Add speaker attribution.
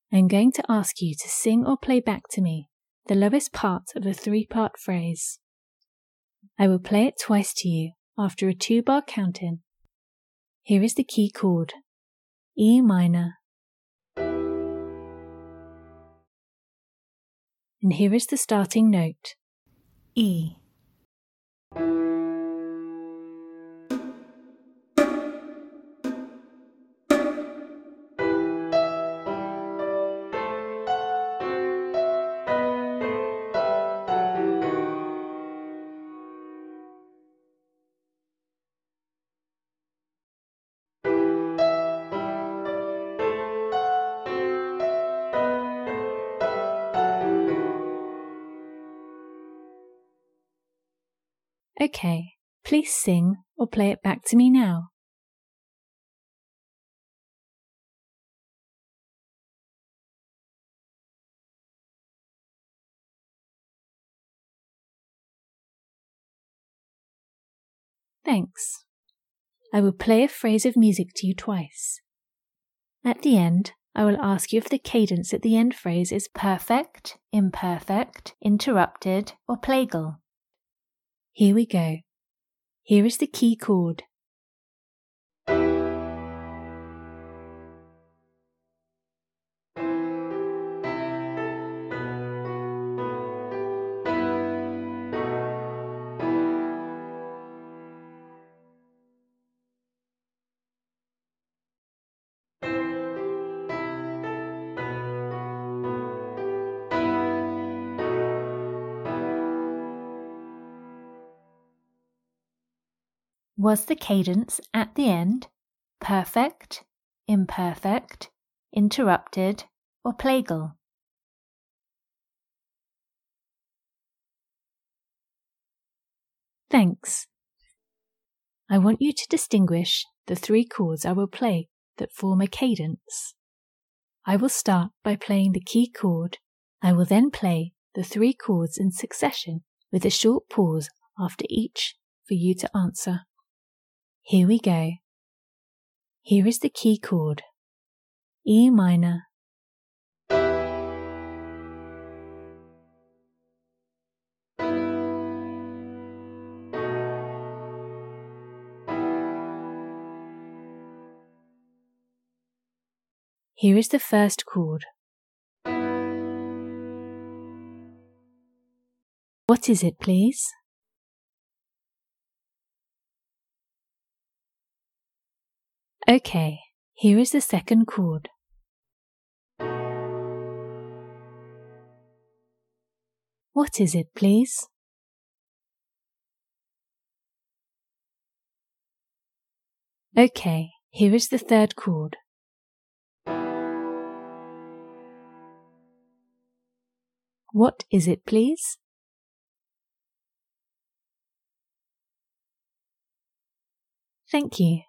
Speaker 1: I'm going to ask you to sing or play back to me the lowest part of a 3-part phrase. I will play it twice to you after a 2-bar count-in. Here is the key chord, E minor. And here is the starting note, E. Okay, please sing or play it back to me now. Thanks. I will play a phrase of music to you twice. At the end, I will ask you if the cadence at the end phrase is perfect, imperfect, interrupted, or plagal. Here we go. Here is the key chord. Was the cadence at the end perfect, imperfect, interrupted, or plagal? Thanks. I want you to distinguish the 3 chords I will play that form a cadence. I will start by playing the key chord. I will then play the 3 chords in succession with a short pause after each for you to answer. Here we go. Here is the key chord, E minor. Here is the first chord. What is it, please? Okay, here is the second chord. What is it, please? Okay, here is the third chord. What is it, please? Thank you.